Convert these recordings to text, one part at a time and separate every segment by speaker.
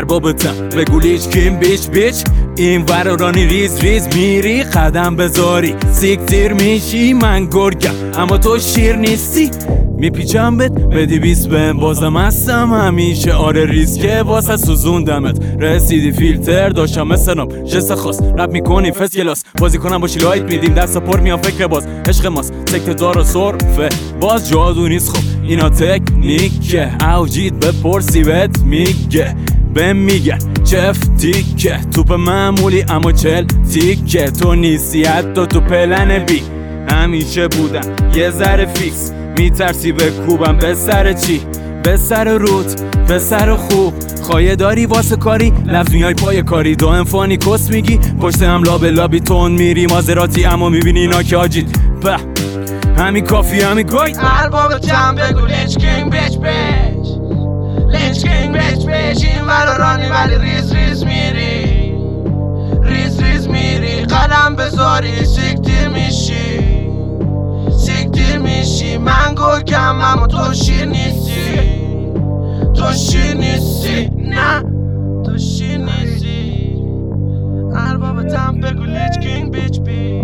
Speaker 1: اربابتم بگو لیچ کیم بیچ این ورارانی ریز میری قدم بذاری سیکتیر میشی من گرگم اما تو شیر نیستی میپیچم بدی 20 بهم بازم هستم همیشه آره ریسکه واسه سوزوندمت رسیدی فیلتر داشتم مثلم جست خاص رپ میکنیم فس کلاس بازی کنم باشی لایت میدیم دست پر میان فکر باز عشق ماست سکت دار و صرفه باز جادو نیست خب اینا تکنیکه اوجید بپرسی بهت میگه بهم میگن چف تیکه توپ معمولی اما چل تیکه تو نیستی حتی تو پلن بی همیشه بودم یه ذره فیکس میترسی بکوبم به سر چی؟ به سر روت به سر خوب خواهی داری واسه کاری لفظ میای پای کاری دائم فانی کس میگی پشت هم لابی تون میری مازراتی اما میبینی اینا که آجید به همین کافی همین گوی
Speaker 2: ارباب جمع بگو لیچ کینگ بیچ لیچ کینگ بیچ این ورارانی ولی ریز میری قدم بذاری سیکتیر میشی من گرگم اما تو شیر نیستی نه تو شیر نیستی اربابتم بگو لیچ کینگ بیچ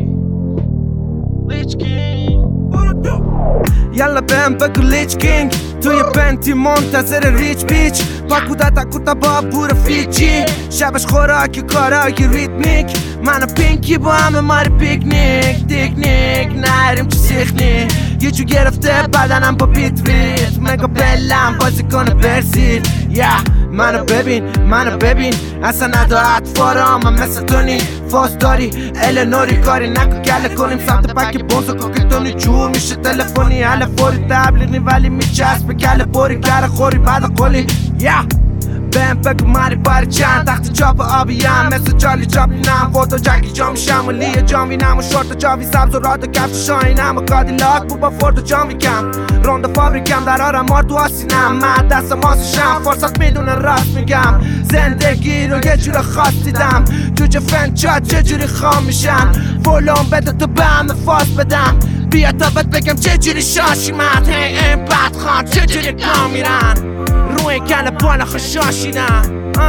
Speaker 2: لیچ کینگ یالا بهم بگو لیچ کینگ توی بنتی منتظر ریچ بیچ پاکودا با بور فیجی شبش خوراکی کارای ریتمیک من و پینکی با همه ماری پیکنیک نریم چی سیخنی یه جو گرفته بدنم با بیت مگا بلم بازی کنه برزید منو ببین اصلا نداره اطفارا من مثل تونی فاس داری النوری کاری نکن گله کنیم سمت پک بونزا کوکتونی جور میشه تلفنی حل فوری تبلیغی ولی میچسب به کله بوری گر خوری بعد قولی بهم بگو ماری باری چند تخت چاپ آبیم مثل چالی چاپلینم فوتو جکی جامی شمولی جاوینم و شورت جاوی سبز و راد و کفش شاینم و کادیلاک بود با فورد و جامی کم روند فابریکم در آرم مار تو آسینم من دست ماسشم فرصت میدونه راست میگم زندگی رو یه جور خاص دیدم جوجه فنچات چجوری خام میشم فولون بده تو به همه فاس بدم بیا تا بهت بگم چجوری شاشی مد این بدخوان چجوری کام میرن روی کل بالا خشاشیدن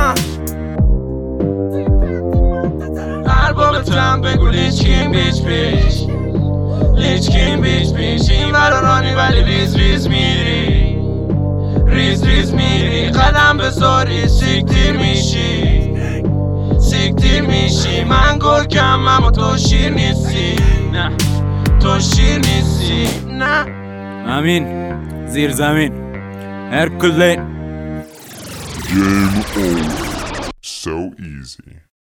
Speaker 2: اربابتم بگو لیچ کینگ بیچ این ورارانی ولی ریز میری قدم بذاری سیکتیر میشی من گرگم اما تو شیر نیستی نه تو شیر نیستی نه
Speaker 1: امین زیر زمین هرکلین
Speaker 3: Game over. So easy.